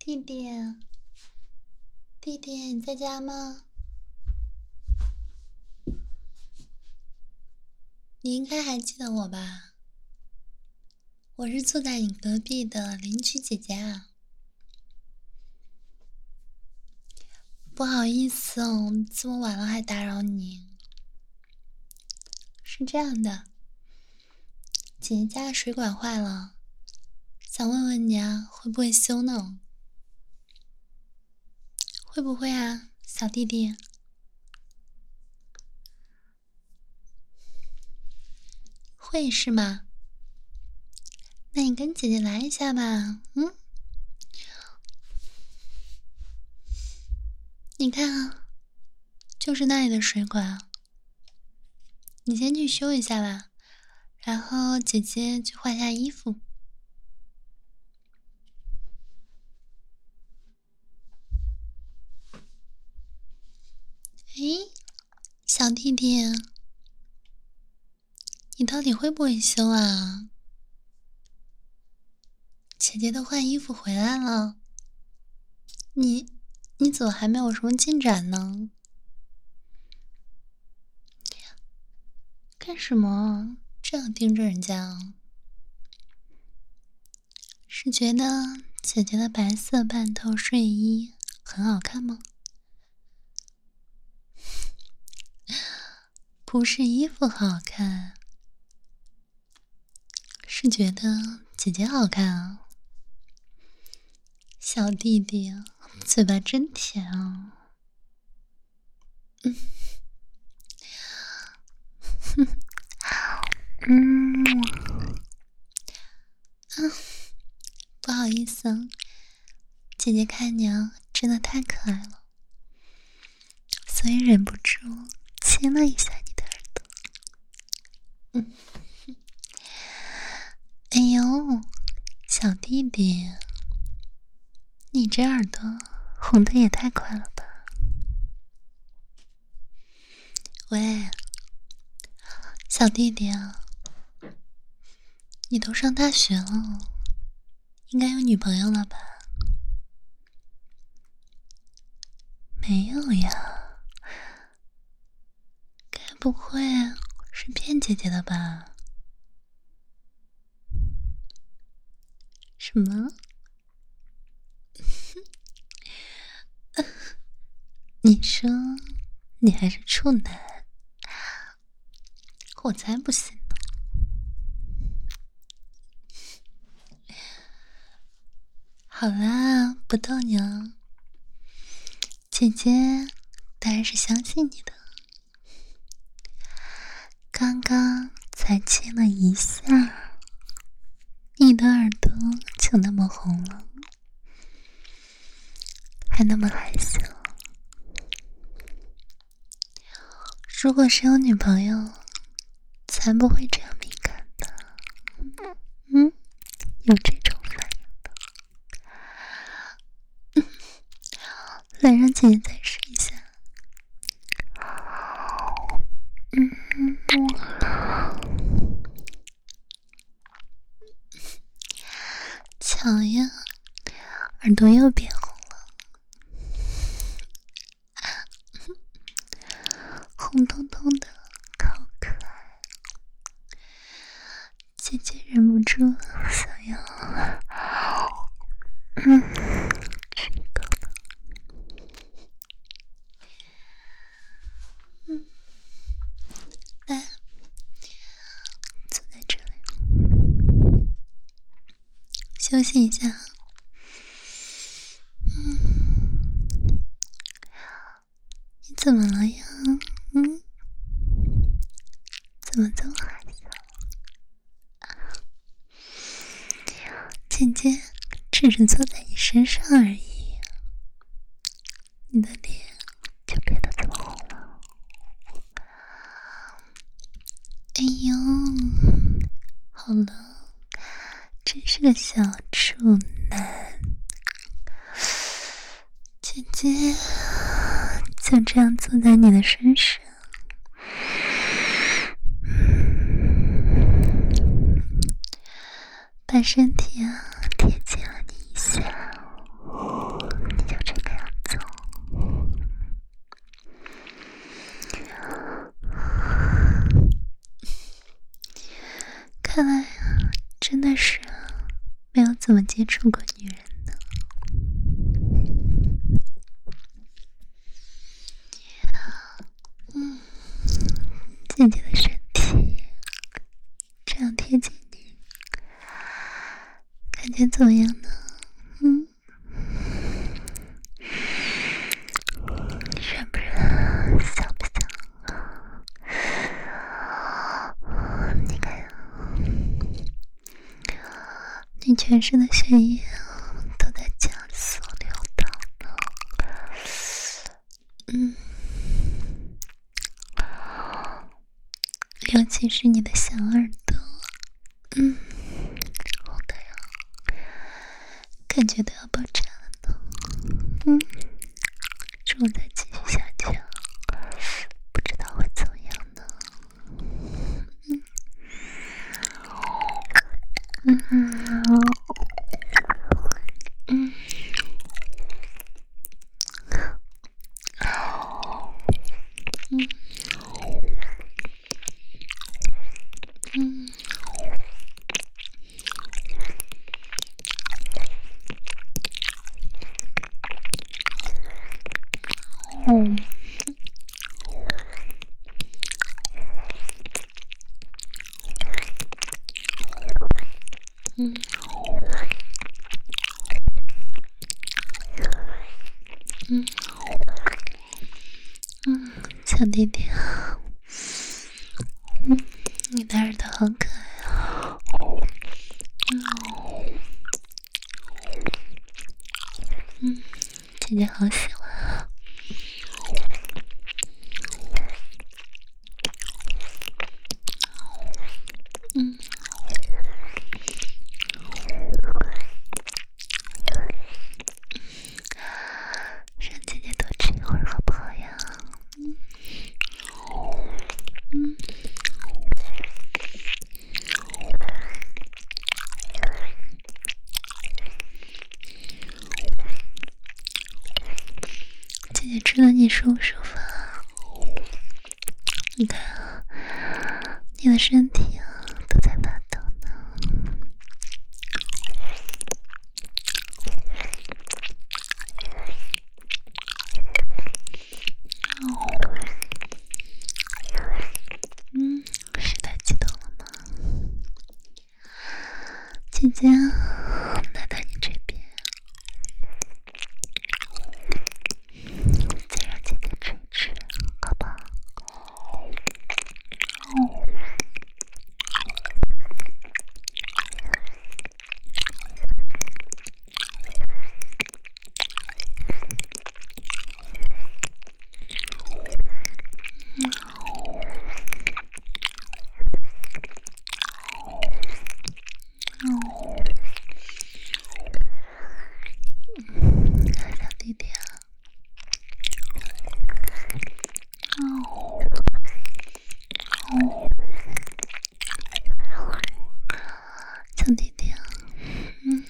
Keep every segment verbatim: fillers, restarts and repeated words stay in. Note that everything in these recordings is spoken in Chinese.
弟弟，弟弟，你在家吗？你应该还记得我吧？我是住在你隔壁的邻居姐姐啊。不好意思哦，这么晚了还打扰你。是这样的，姐姐家的水管坏了，想问问你啊，会不会修呢？会不会啊，小弟弟？会是吗？那你跟姐姐来一下吧。嗯，你看啊，就是那里的水管啊，你先去修一下吧，然后姐姐去换下衣服。诶，小弟弟，你到底会不会修啊？姐姐都换衣服回来了，你你怎么还没有什么进展呢？干什么这样盯着人家啊？是觉得姐姐的白色半透睡衣很好看吗？不是衣服好看，是觉得姐姐好看啊。小弟弟，嘴巴真甜啊。嗯，嗯，啊，不好意思啊，姐姐看你啊，真的太可爱了，所以忍不住亲了一下你的耳朵。嗯，哎呦，小弟弟，你这耳朵红的也太快了吧！喂，小弟弟啊，你都上大学了，应该有女朋友了吧？没有呀，该不会是骗姐姐的吧？什么？你说你还是处男？我才不信呢！好啦，不逗你了，姐姐当然是相信你的。刚刚才亲了一下，你的耳朵就那么红了，还那么害羞。如果是有女朋友，才不会这样敏感的。嗯，有这种反应的。嗯，来，让姐姐再试一下。嗯嗯，巧呀，耳朵又变红了，红彤彤的，好可爱。姐姐忍不住想要，嗯，吃一口了。嗯，来，坐在这里，休息一下。嗯，你怎么了呀？嗯，怎么这么害羞？姐姐只是坐在你身上而已，你的脸就变得这么红了。哎呦，好了，真是个小处男。姐姐就这样坐在你的身上，把身体啊贴近了你一下。 看来真的是没有怎么接触过女人呢。嗯，姐姐的身体这样贴近你，感觉怎么样呢？嗯，是不是想不想？你看，你全身的血液都在加速流淌呢。嗯，尤其是你的小耳朵，嗯，好的呀，感觉都要爆炸了呢。嗯，如果再继续下去，不知道会怎么样呢。嗯，嗯嗯嗯。嗯，嗯，嗯，嗯，嗯，小弟弟，嗯，你的耳朵好可爱啊！嗯，嗯，姐姐好喜欢啊！嗯，让姐姐多吃一会儿好不好呀？嗯，嗯，姐姐吃的你舒不舒服啊？你看啊，你的身体啊都在发抖呢。嗯，是太激动了吗？姐姐来到你这边，再让姐姐吃一吃，好不好？小弟弟啊，小弟弟啊，嗯，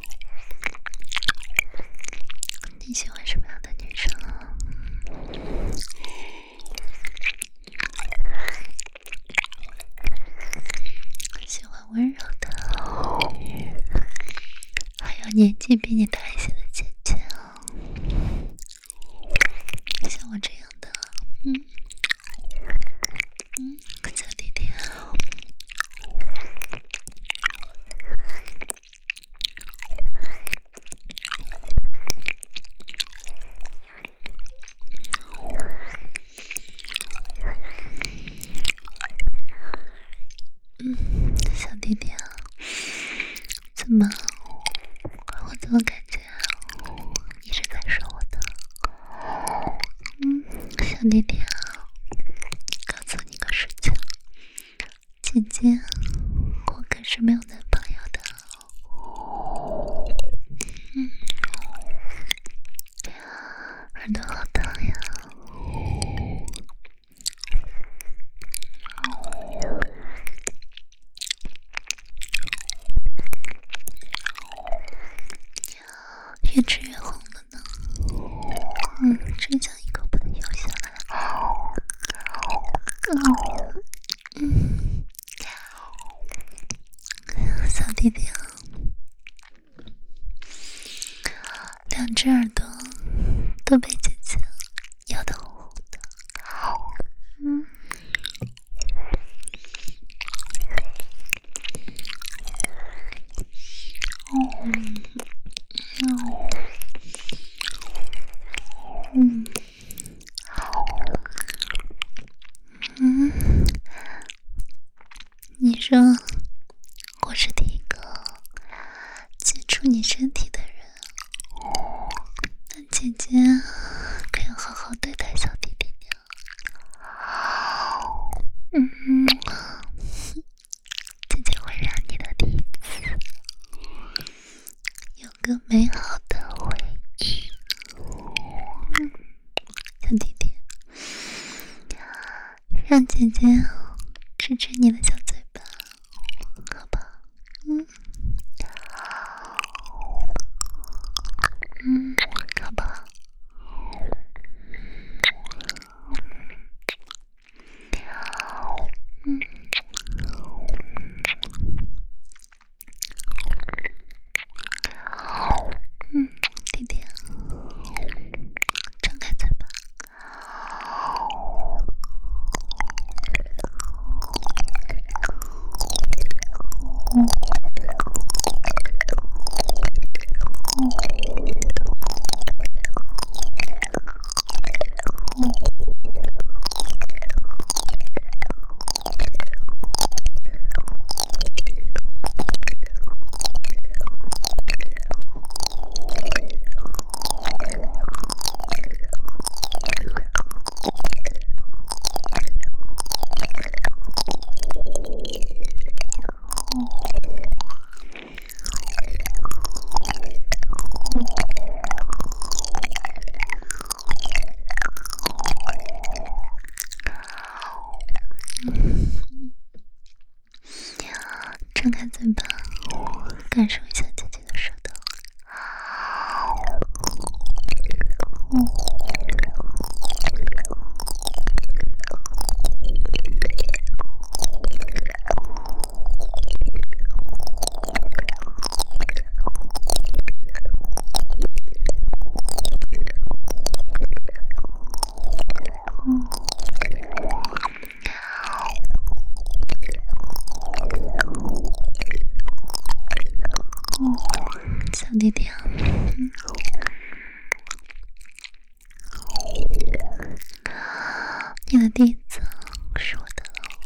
你喜欢什么样的女生啊？喜欢温柔的，还有年纪比你大一些的姐姐啊，像我这样的，嗯嗯，小弟弟啊，嗯，小弟弟啊，怎么？我怎么感觉你是在说我的？嗯，小弟弟啊，告诉你个事情，姐姐，我可是没有男朋友的。嗯，耳朵好疼呀。越吃越红了呢。嗯，真想一口把它咬下来。嗯， 小弟弟，两只耳朵都被姐姐咬得红红的。嗯，嗯，嗯，你说我是第一个接触你身体的人，那姐姐可要好好对待小弟弟呀。嗯，姐姐会让你的第一次有个美好的回忆。嗯，小弟弟，让姐姐吃吃你的小嘴巴，好不好？嗯，嗯，好不好？嗯，嗯，弟弟，张开嘴巴。张开嘴巴，感受一下姐姐的舌头。小弟弟，嗯，你的第一次是我的。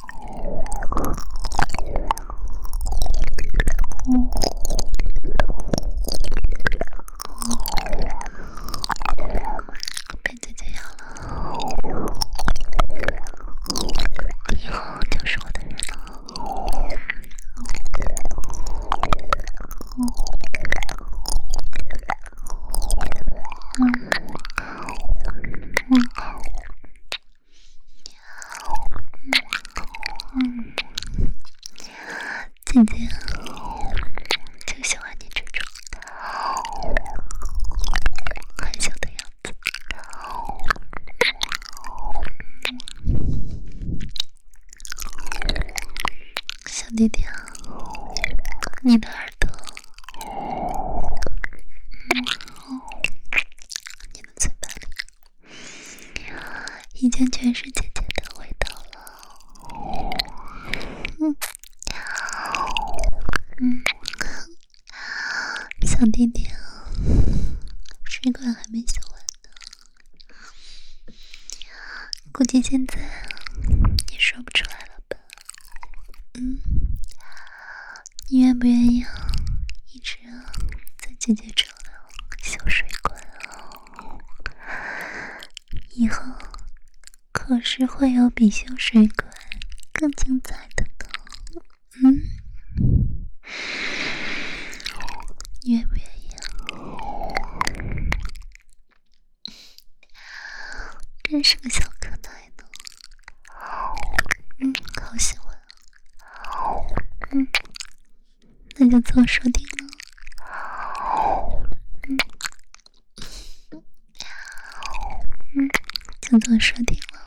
嗯，被姐姐咬了，以后就是我的人了。姐姐就喜欢你这种害羞的样子。小弟弟，你的耳朵，你的嘴巴里已经全是姐姐的味道了。嗯，嗯，小弟弟，水管还没修完呢，估计现在你说不出来了吧？嗯，你愿不愿意一直在姐姐这修水管啊？以后可是会有比修水管更精彩的呢。嗯，你愿不愿意啊？真是个小可爱呢。嗯，好喜欢。嗯，那就做说定了。嗯，嗯，就做说定了。